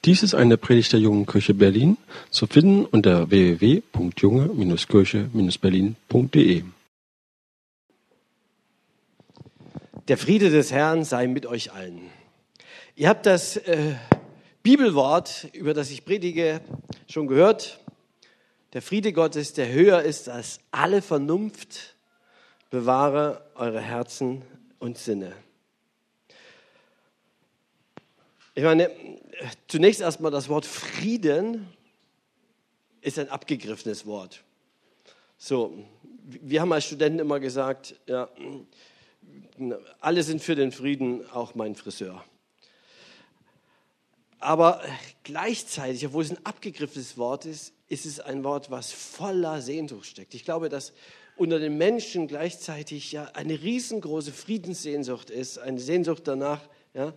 Dies ist eine Predigt der Jungen Kirche Berlin, zu finden unter www.junge-kirche-berlin.de. Der Friede des Herrn sei mit euch allen. Ihr habt das Bibelwort, über das ich predige, schon gehört. Der Friede Gottes, der höher ist als alle Vernunft, bewahre eure Herzen und Sinne. Ich meine, zunächst erstmal das Wort Frieden ist ein abgegriffenes Wort. So, wir haben als Studenten immer gesagt, ja, alle sind für den Frieden, auch mein Friseur. Aber gleichzeitig, obwohl es ein abgegriffenes Wort ist, ist es ein Wort, was voller Sehnsucht steckt. Ich glaube, dass unter den Menschen gleichzeitig ja eine riesengroße Friedenssehnsucht ist, eine Sehnsucht danach, ja,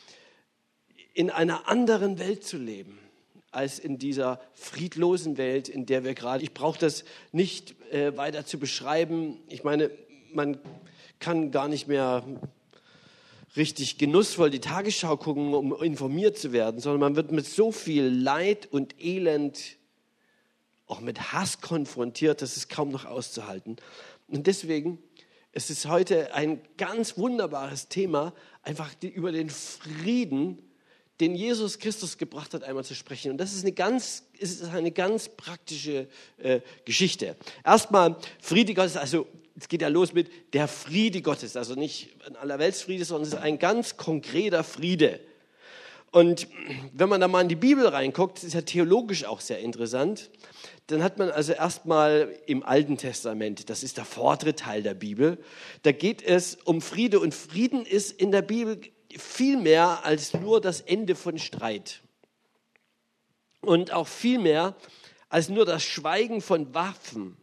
in einer anderen Welt zu leben, als in dieser friedlosen Welt, in der wir gerade. Ich brauche das nicht weiter zu beschreiben. Ich meine, man kann gar nicht mehr richtig genussvoll die Tagesschau gucken, um informiert zu werden, sondern man wird mit so viel Leid und Elend, auch mit Hass konfrontiert, das ist kaum noch auszuhalten. Und deswegen ist es heute ein ganz wunderbares Thema, einfach über den Frieden, den Jesus Christus gebracht hat, einmal zu sprechen. Und das ist eine ganz praktische Geschichte. Erstmal Friede Gottes, also es geht ja los mit der Friede Gottes, also nicht ein Allerweltsfriede, sondern es ist ein ganz konkreter Friede. Und wenn man da mal in die Bibel reinguckt, das ist ja theologisch auch sehr interessant, dann hat man also erstmal im Alten Testament, das ist der vordere Teil der Bibel, da geht es um Friede. Und Frieden ist in der Bibel viel mehr als nur das Ende von Streit. Und auch viel mehr als nur das Schweigen von Waffen.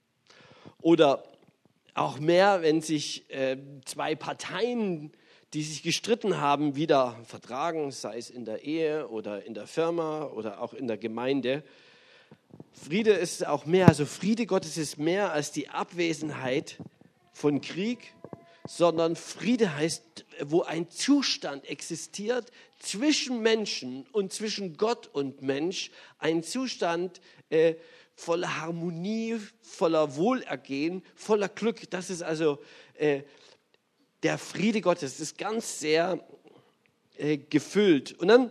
Oder auch mehr, wenn sich zwei Parteien, die sich gestritten haben, wieder vertragen, sei es in der Ehe oder in der Firma oder auch in der Gemeinde. Friede ist auch mehr, also Friede Gottes ist mehr als die Abwesenheit von Krieg, sondern Friede heißt, wo ein Zustand existiert zwischen Menschen und zwischen Gott und Mensch, ein Zustand voller Harmonie, voller Wohlergehen, voller Glück. Das ist also der Friede Gottes, das ist ganz sehr gefüllt. Und dann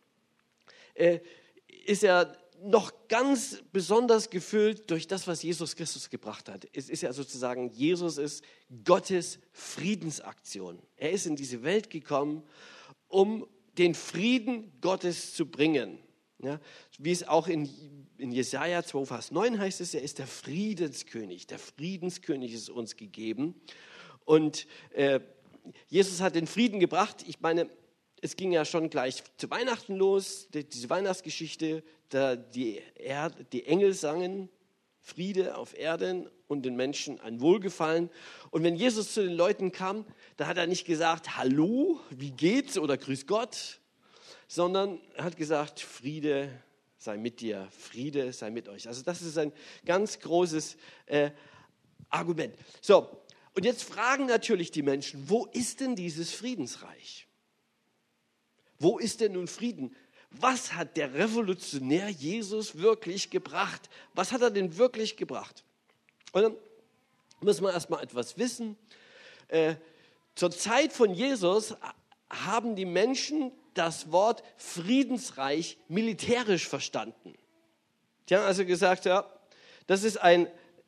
ist er noch ganz besonders gefüllt durch das, was Jesus Christus gebracht hat. Es ist ja sozusagen, Jesus ist Gottes Friedensaktion. Er ist in diese Welt gekommen, um den Frieden Gottes zu bringen. Ja, wie es auch in Jesaja 2, Vers 9 heißt es, er ist der Friedenskönig. Der Friedenskönig ist uns gegeben. Und Jesus hat den Frieden gebracht. Ich meine, es ging ja schon gleich zu Weihnachten los, diese Weihnachtsgeschichte, da die Engel sangen Friede auf Erden und den Menschen ein Wohlgefallen. Und wenn Jesus zu den Leuten kam, da hat er nicht gesagt, hallo, wie geht's oder grüß Gott, sondern er hat gesagt, Friede sei mit dir, Friede sei mit euch. Also das ist ein ganz großes Argument. So, und jetzt fragen natürlich die Menschen, wo ist denn dieses Friedensreich? Wo ist denn nun Frieden? Was hat der Revolutionär Jesus wirklich gebracht? Was hat er denn wirklich gebracht? Und dann muss man erstmal etwas wissen. Zur Zeit von Jesus haben die Menschen das Wort Friedensreich militärisch verstanden. Die haben also gesagt, ja, das ist ein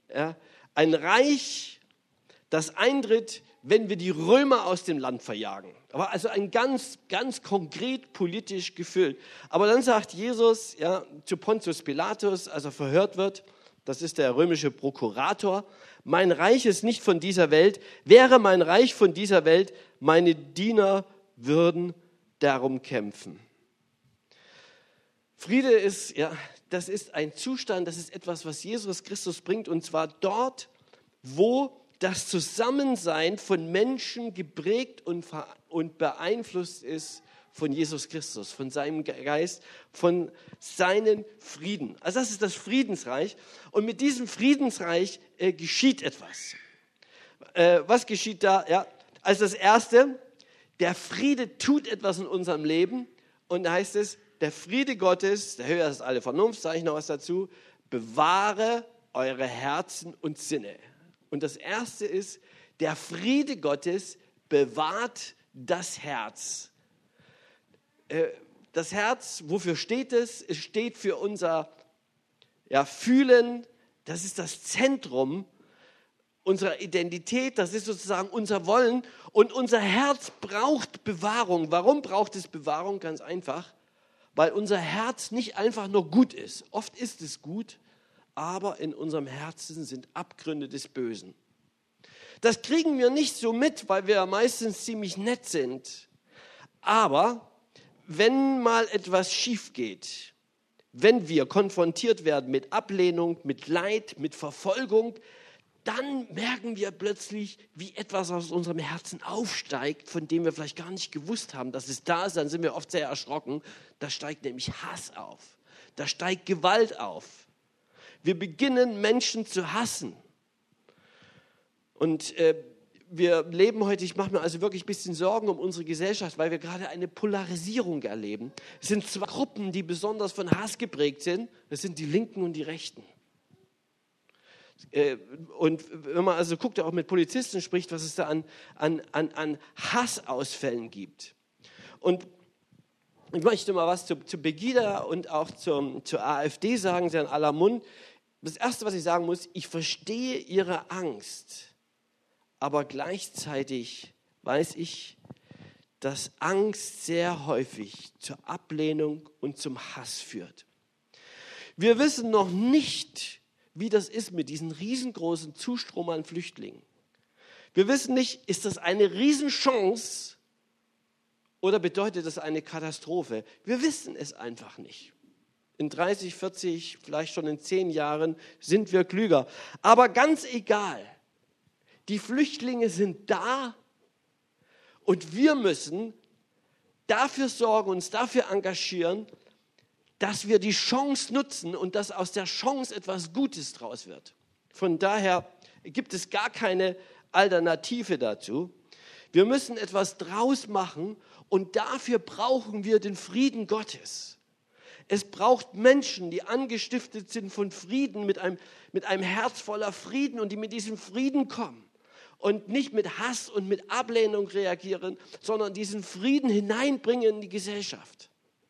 Reich, das eintritt, wenn wir die Römer aus dem Land verjagen. Aber also ein ganz, ganz konkret politisch gefüllt. Aber dann sagt Jesus zu Pontius Pilatus, als er verhört wird, das ist der römische Prokurator, mein Reich ist nicht von dieser Welt. Wäre mein Reich von dieser Welt, meine Diener würden darum kämpfen. Friede ist, das ist ein Zustand, das ist etwas, was Jesus Christus bringt, und zwar dort, wo das Zusammensein von Menschen geprägt und beeinflusst ist von Jesus Christus, von seinem Geist, von seinem Frieden. Also das ist das Friedensreich. Und mit diesem Friedensreich geschieht etwas. Was geschieht da? Ja, als das Erste, der Friede tut etwas in unserem Leben. Und da heißt es, der Friede Gottes, der höher ist alle Vernunft, sage ich noch was dazu, bewahre eure Herzen und Sinne. Und das erste ist, der Friede Gottes bewahrt das Herz. Das Herz, wofür steht es? Es steht für unser Fühlen, das ist das Zentrum unserer Identität, das ist sozusagen unser Wollen. Und unser Herz braucht Bewahrung. Warum braucht es Bewahrung? Ganz einfach, weil unser Herz nicht einfach nur gut ist. Oft ist es gut, aber in unserem Herzen sind Abgründe des Bösen. Das kriegen wir nicht so mit, weil wir meistens ziemlich nett sind. Aber wenn mal etwas schief geht, wenn wir konfrontiert werden mit Ablehnung, mit Leid, mit Verfolgung, dann merken wir plötzlich, wie etwas aus unserem Herzen aufsteigt, von dem wir vielleicht gar nicht gewusst haben, dass es da ist. Dann sind wir oft sehr erschrocken. Da steigt nämlich Hass auf. Da steigt Gewalt auf. Wir beginnen, Menschen zu hassen. Und wir leben heute, ich mache mir also wirklich ein bisschen Sorgen um unsere Gesellschaft, weil wir gerade eine Polarisierung erleben. Es sind zwei Gruppen, die besonders von Hass geprägt sind. Das sind die Linken und die Rechten. Und wenn man also guckt, auch mit Polizisten spricht, was es da an Hassausfällen gibt. Und ich möchte mal was zu Pegida und auch zur AfD sagen, sie in aller Mund. Das Erste, was ich sagen muss, ich verstehe ihre Angst, aber gleichzeitig weiß ich, dass Angst sehr häufig zur Ablehnung und zum Hass führt. Wir wissen noch nicht, wie das ist mit diesem riesengroßen Zustrom an Flüchtlingen. Wir wissen nicht, ist das eine Riesenchance oder bedeutet das eine Katastrophe? Wir wissen es einfach nicht. In 30, 40, vielleicht schon in 10 Jahren sind wir klüger. Aber ganz egal, die Flüchtlinge sind da und wir müssen dafür sorgen, uns dafür engagieren, dass wir die Chance nutzen und dass aus der Chance etwas Gutes draus wird. Von daher gibt es gar keine Alternative dazu. Wir müssen etwas draus machen und dafür brauchen wir den Frieden Gottes. Es braucht Menschen, die angestiftet sind von Frieden, mit einem Herz voller Frieden und die mit diesem Frieden kommen und nicht mit Hass und mit Ablehnung reagieren, sondern diesen Frieden hineinbringen in die Gesellschaft.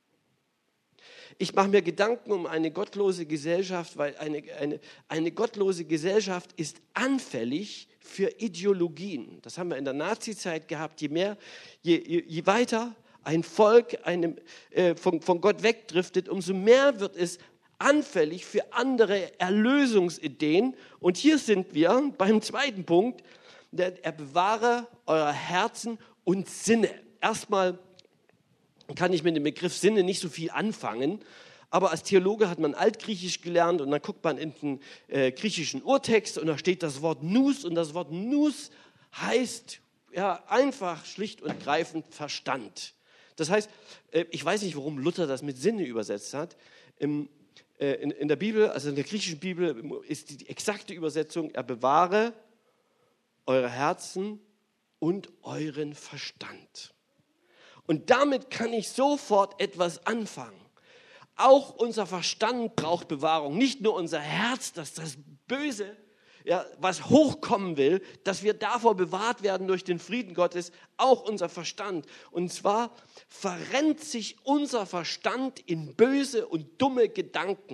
Ich mache mir Gedanken um eine gottlose Gesellschaft, weil eine gottlose Gesellschaft ist anfällig für Ideologien. Das haben wir in der Nazizeit gehabt. Je weiter ein Volk von Gott wegdriftet, umso mehr wird es anfällig für andere Erlösungsideen. Und hier sind wir beim zweiten Punkt. Er bewahre eure Herzen und Sinne. Erstmal kann ich mit dem Begriff Sinne nicht so viel anfangen, aber als Theologe hat man Altgriechisch gelernt und dann guckt man in den griechischen Urtext und da steht das Wort Nous und das Wort Nous heißt einfach schlicht und greifend Verstand. Das heißt, ich weiß nicht, warum Luther das mit Sinne übersetzt hat. In der Bibel, also in der griechischen Bibel, ist die exakte Übersetzung, er bewahre eure Herzen und euren Verstand. Und damit kann ich sofort etwas anfangen. Auch unser Verstand braucht Bewahrung. Nicht nur unser Herz, dass das Böse, was hochkommen will, dass wir davor bewahrt werden durch den Frieden Gottes, auch unser Verstand. Und zwar verrennt sich unser Verstand in böse und dumme Gedanken.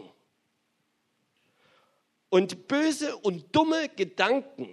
Und böse und dumme Gedanken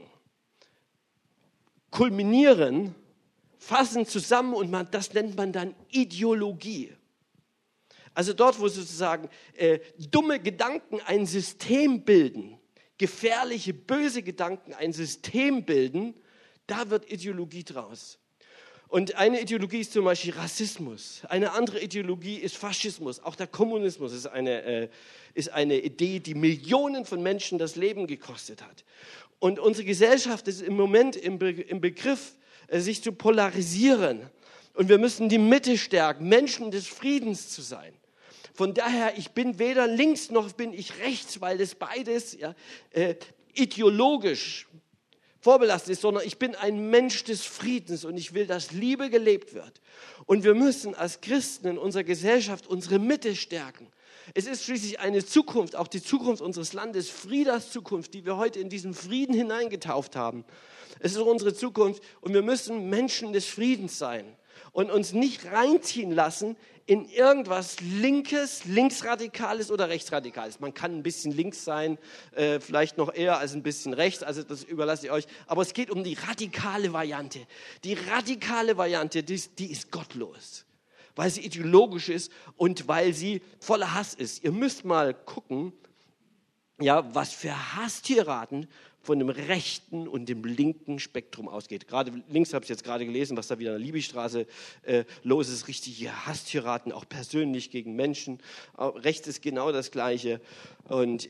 kulminieren, fassen zusammen und das nennt man dann Ideologie. Also dort, wo sozusagen dumme Gedanken ein System bilden, gefährliche, böse Gedanken ein System bilden, da wird Ideologie draus. Und eine Ideologie ist zum Beispiel Rassismus, eine andere Ideologie ist Faschismus, auch der Kommunismus ist eine Idee, die Millionen von Menschen das Leben gekostet hat. Und unsere Gesellschaft ist im Moment im Begriff, sich zu polarisieren. Und wir müssen die Mitte stärken, Menschen des Friedens zu sein. Von daher, ich bin weder links noch bin ich rechts, weil das beides ideologisch vorbelastet ist, sondern ich bin ein Mensch des Friedens und ich will, dass Liebe gelebt wird. Und wir müssen als Christen in unserer Gesellschaft unsere Mitte stärken. Es ist schließlich eine Zukunft, auch die Zukunft unseres Landes, Friedas Zukunft, die wir heute in diesen Frieden hineingetauft haben. Es ist unsere Zukunft und wir müssen Menschen des Friedens sein und uns nicht reinziehen lassen in irgendwas Linkes, Linksradikales oder Rechtsradikales. Man kann ein bisschen links sein, vielleicht noch eher als ein bisschen rechts, also das überlasse ich euch. Aber es geht um die radikale Variante. Die radikale Variante, die ist gottlos, weil sie ideologisch ist und weil sie voller Hass ist. Ihr müsst mal gucken, ja, was für Hasstiraden von dem rechten und dem linken Spektrum ausgeht. Gerade links habe ich jetzt gerade gelesen, was da wieder an der Liebigstraße los ist. Richtige Hasstiraden, auch persönlich gegen Menschen. Rechts ist genau das Gleiche. Und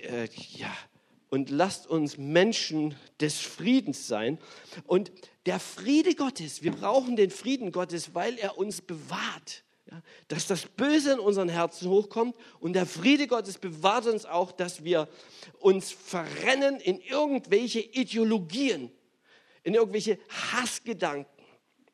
und lasst uns Menschen des Friedens sein. Und der Friede Gottes, wir brauchen den Frieden Gottes, weil er uns bewahrt. Ja, dass das Böse in unseren Herzen hochkommt und der Friede Gottes bewahrt uns auch, dass wir uns verrennen in irgendwelche Ideologien, in irgendwelche Hassgedanken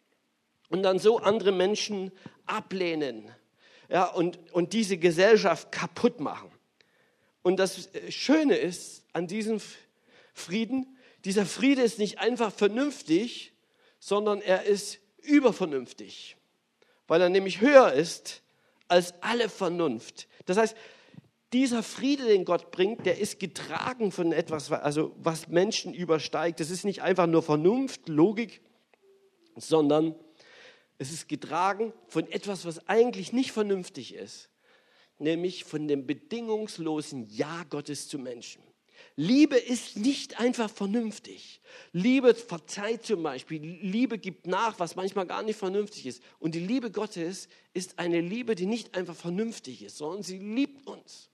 und dann so andere Menschen ablehnen, ja, und diese Gesellschaft kaputt machen. Und das Schöne ist an diesem Frieden, dieser Friede ist nicht einfach vernünftig, sondern er ist übervernünftig. Weil er nämlich höher ist als alle Vernunft. Das heißt, dieser Friede, den Gott bringt, der ist getragen von etwas, also was Menschen übersteigt. Das ist nicht einfach nur Vernunft, Logik, sondern es ist getragen von etwas, was eigentlich nicht vernünftig ist, nämlich von dem bedingungslosen Ja Gottes zu Menschen. Liebe ist nicht einfach vernünftig. Liebe verzeiht zum Beispiel. Liebe gibt nach, was manchmal gar nicht vernünftig ist. Und die Liebe Gottes ist eine Liebe, die nicht einfach vernünftig ist, sondern sie liebt uns.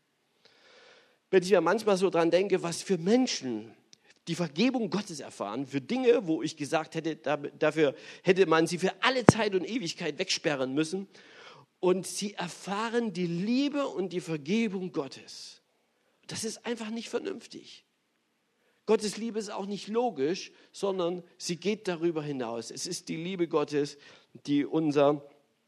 Wenn ich mir manchmal so dran denke, was für Menschen die Vergebung Gottes erfahren, für Dinge, wo ich gesagt hätte, dafür hätte man sie für alle Zeit und Ewigkeit wegsperren müssen. Und sie erfahren die Liebe und die Vergebung Gottes. Das ist einfach nicht vernünftig. Gottes Liebe ist auch nicht logisch, sondern sie geht darüber hinaus. Es ist die Liebe Gottes, die unser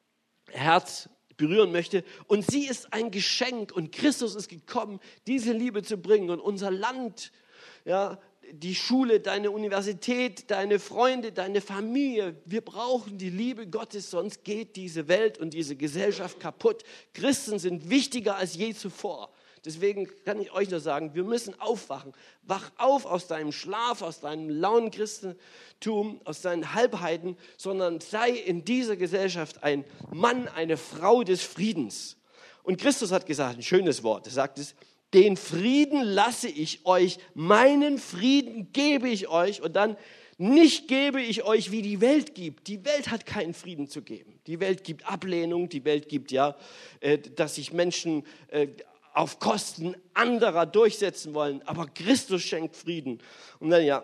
Herz berühren möchte. Und sie ist ein Geschenk und Christus ist gekommen, diese Liebe zu bringen. Und unser Land, ja, die Schule, deine Universität, deine Freunde, deine Familie, wir brauchen die Liebe Gottes, sonst geht diese Welt und diese Gesellschaft kaputt. Christen sind wichtiger als je zuvor. Deswegen kann ich euch nur sagen, wir müssen aufwachen. Wach auf aus deinem Schlaf, aus deinem lauen Christentum, aus deinen Halbheiten, sondern sei in dieser Gesellschaft ein Mann, eine Frau des Friedens. Und Christus hat gesagt, ein schönes Wort, er sagt es, den Frieden lasse ich euch, meinen Frieden gebe ich euch und dann nicht gebe ich euch, wie die Welt gibt. Die Welt hat keinen Frieden zu geben. Die Welt gibt Ablehnung, die Welt gibt dass sich Menschen auf Kosten anderer durchsetzen wollen. Aber Christus schenkt Frieden. Und dann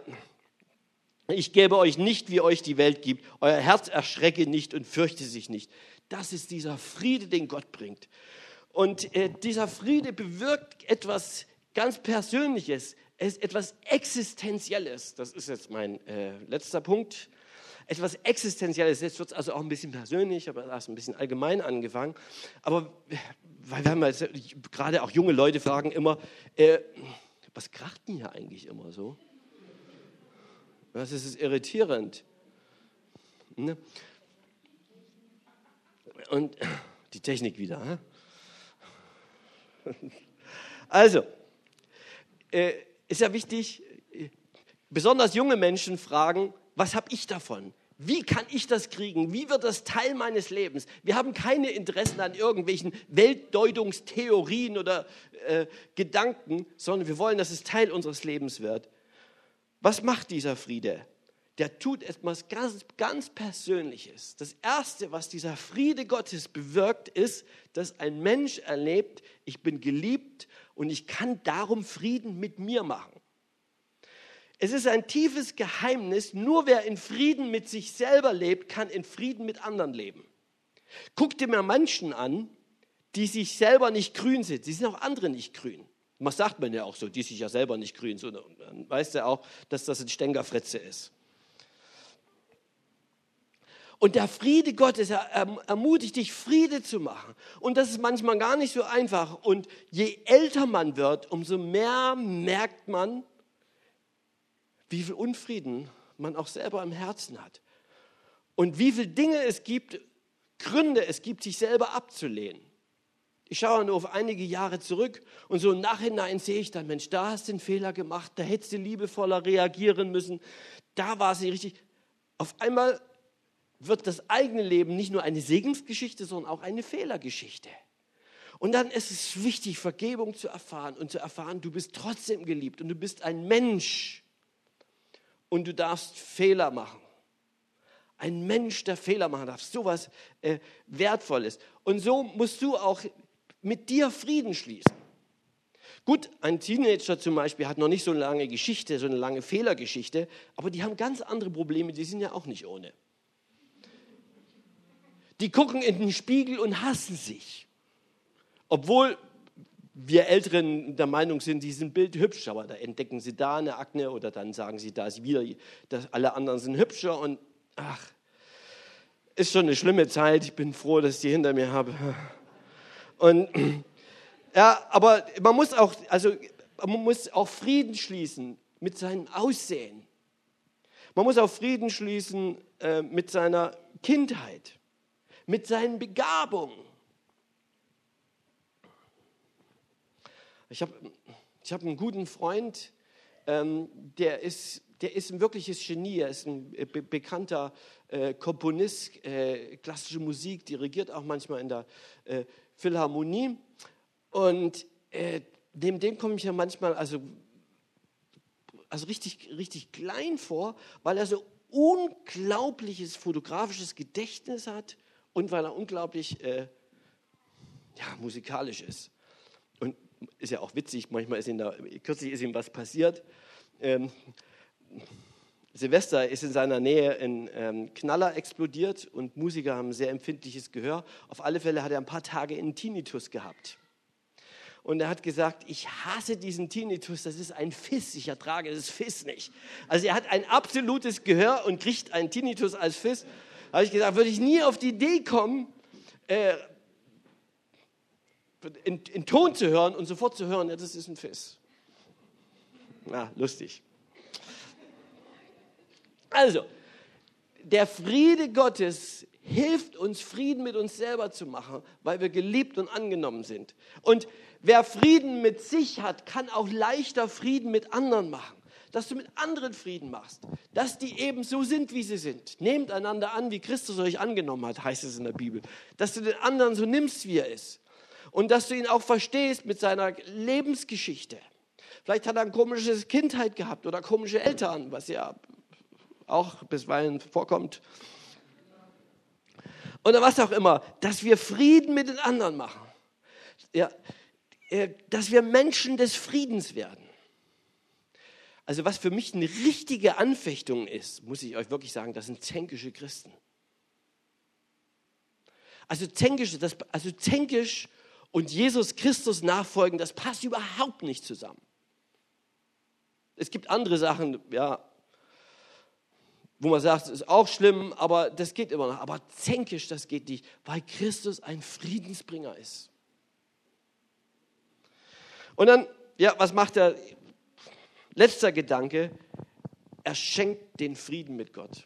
ich gebe euch nicht, wie euch die Welt gibt. Euer Herz erschrecke nicht und fürchte sich nicht. Das ist dieser Friede, den Gott bringt. Und dieser Friede bewirkt etwas ganz Persönliches. Es ist etwas Existenzielles. Das ist jetzt mein letzter Punkt. Etwas Existenzielles. Jetzt wird es also auch ein bisschen persönlich, aber erst ein bisschen allgemein angefangen. Aber weil wir haben jetzt, gerade auch junge Leute fragen immer, was kracht denn hier eigentlich immer so? Das ist irritierend. Ne? Und die Technik wieder. Also, ist ja wichtig, besonders junge Menschen fragen, was habe ich davon? Wie kann ich das kriegen? Wie wird das Teil meines Lebens? Wir haben keine Interessen an irgendwelchen Weltdeutungstheorien oder Gedanken, sondern wir wollen, dass es Teil unseres Lebens wird. Was macht dieser Friede? Der tut etwas ganz, ganz Persönliches. Das Erste, was dieser Friede Gottes bewirkt, ist, dass ein Mensch erlebt, ich bin geliebt und ich kann darum Frieden mit mir machen. Es ist ein tiefes Geheimnis, nur wer in Frieden mit sich selber lebt, kann in Frieden mit anderen leben. Guck dir mal Menschen an, die sich selber nicht grün sind. Sie sind auch andere nicht grün. Was sagt man ja auch so, die ist sich ja selber nicht grün, so, dann weißt du auch, dass das ein Stänkerfritze ist. Und der Friede Gottes ermutigt dich, Friede zu machen. Und das ist manchmal gar nicht so einfach. Und je älter man wird, umso mehr merkt man, wie viel Unfrieden man auch selber im Herzen hat. Und wie viele Dinge es gibt, Gründe es gibt, sich selber abzulehnen. Ich schaue nur auf einige Jahre zurück und so im Nachhinein sehe ich dann, Mensch, da hast du einen Fehler gemacht, da hättest du liebevoller reagieren müssen, da war es nicht richtig. Auf einmal wird das eigene Leben nicht nur eine Segensgeschichte, sondern auch eine Fehlergeschichte. Und dann ist es wichtig, Vergebung zu erfahren und zu erfahren, du bist trotzdem geliebt und du bist ein Mensch und du darfst Fehler machen. Ein Mensch, der Fehler machen darf, sowas Wertvolles. Und so musst du auch mit dir Frieden schließen. Gut, ein Teenager zum Beispiel hat noch nicht so eine lange Geschichte, so eine lange Fehlergeschichte, aber die haben ganz andere Probleme, die sind ja auch nicht ohne. Die gucken in den Spiegel und hassen sich. Obwohl wir Älteren der Meinung sind, die sind bildhübsch, aber da entdecken sie da eine Akne oder dann sagen sie, da ist wieder, dass alle anderen sind hübscher und ach, ist schon eine schlimme Zeit. Ich bin froh, dass ich die hinter mir habe. Und ja, aber man muss auch Frieden schließen mit seinem Aussehen. Man muss auch Frieden schließen mit seiner Kindheit, mit seinen Begabungen. Ich habe einen guten Freund, der ist ein wirkliches Genie. Er ist ein bekannter Komponist, klassische Musik, dirigiert auch manchmal in der Philharmonie. Und neben dem komme ich ja manchmal also richtig klein vor, weil er so unglaubliches fotografisches Gedächtnis hat und weil er unglaublich musikalisch ist. Und ist ja auch witzig, manchmal kürzlich ist ihm was passiert. Silvester ist in seiner Nähe ein Knaller explodiert und Musiker haben sehr empfindliches Gehör. Auf alle Fälle hat er ein paar Tage einen Tinnitus gehabt. Und er hat gesagt, ich hasse diesen Tinnitus, das ist ein Fiss, ich ertrage das Fiss nicht. Also er hat ein absolutes Gehör und kriegt einen Tinnitus als Fiss. Da habe ich gesagt, würde ich nie auf die Idee kommen, in Ton zu hören und sofort zu hören, ja, das ist ein Fiss. Ja, lustig. Also, der Friede Gottes hilft uns, Frieden mit uns selber zu machen, weil wir geliebt und angenommen sind. Und wer Frieden mit sich hat, kann auch leichter Frieden mit anderen machen. Dass du mit anderen Frieden machst, dass die eben so sind, wie sie sind. Nehmt einander an, wie Christus euch angenommen hat, heißt es in der Bibel. Dass du den anderen so nimmst, wie er ist. Und dass du ihn auch verstehst mit seiner Lebensgeschichte. Vielleicht hat er eine komische Kindheit gehabt oder komische Eltern, was ja auch bisweilen vorkommt. Oder was auch immer, dass wir Frieden mit den anderen machen. Ja, dass wir Menschen des Friedens werden. Also was für mich eine richtige Anfechtung ist, muss ich euch wirklich sagen, das sind zänkische Christen. Also zänkisch und Jesus Christus nachfolgen, das passt überhaupt nicht zusammen. Es gibt andere Sachen, ja, wo man sagt, es ist auch schlimm, aber das geht immer noch. Aber zänkisch, das geht nicht, weil Christus ein Friedensbringer ist. Und dann, ja, was macht er? Letzter Gedanke, er schenkt den Frieden mit Gott.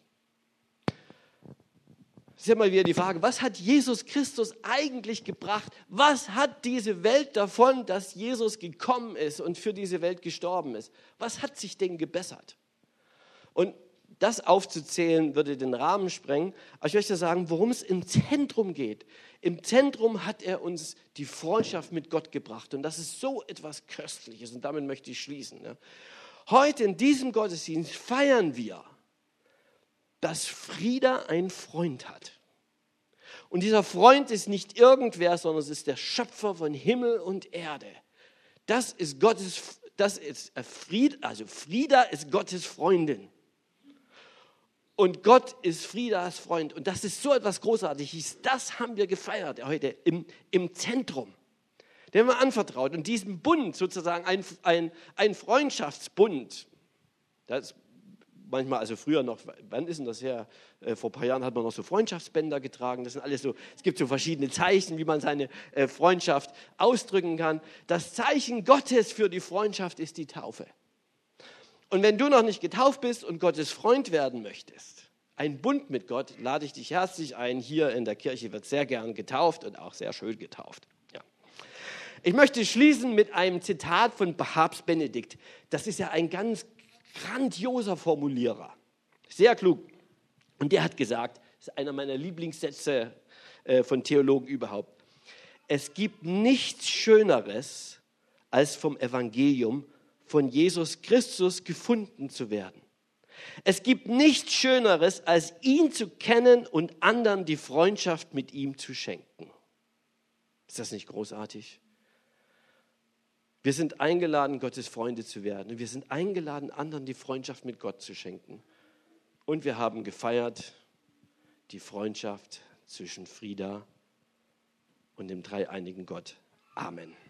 Das ist ja mal wieder die Frage, was hat Jesus Christus eigentlich gebracht? Was hat diese Welt davon, dass Jesus gekommen ist und für diese Welt gestorben ist? Was hat sich denn gebessert? Und das aufzuzählen, würde den Rahmen sprengen. Aber ich möchte sagen, worum es im Zentrum geht. Im Zentrum hat er uns die Freundschaft mit Gott gebracht. Und das ist so etwas Köstliches. Und damit möchte ich schließen. Heute in diesem Gottesdienst feiern wir, dass Frieda einen Freund hat. Und dieser Freund ist nicht irgendwer, sondern es ist der Schöpfer von Himmel und Erde. Das ist Frieda ist Gottes Freundin. Und Gott ist Friedas Freund. Und das ist so etwas Großartiges. Das haben wir gefeiert heute im Zentrum. Den haben wir anvertraut. Und diesen Bund, sozusagen ein Freundschaftsbund, das manchmal, also früher noch, wann ist denn das her? Vor ein paar Jahren hat man noch so Freundschaftsbänder getragen. Das sind alles so, es gibt so verschiedene Zeichen, wie man seine Freundschaft ausdrücken kann. Das Zeichen Gottes für die Freundschaft ist die Taufe. Und wenn du noch nicht getauft bist und Gottes Freund werden möchtest, ein Bund mit Gott, lade ich dich herzlich ein. Hier in der Kirche wird sehr gern getauft und auch sehr schön getauft. Ja. Ich möchte schließen mit einem Zitat von Papst Benedikt. Das ist ja ein ganz grandioser Formulierer, sehr klug. Und der hat gesagt, das ist einer meiner Lieblingssätze von Theologen überhaupt, es gibt nichts Schöneres, als vom Evangelium von Jesus Christus gefunden zu werden. Es gibt nichts Schöneres, als ihn zu kennen und anderen die Freundschaft mit ihm zu schenken. Ist das nicht großartig? Wir sind eingeladen, Gottes Freunde zu werden. Und wir sind eingeladen, anderen die Freundschaft mit Gott zu schenken. Und wir haben gefeiert die Freundschaft zwischen Frieda und dem dreieinigen Gott. Amen.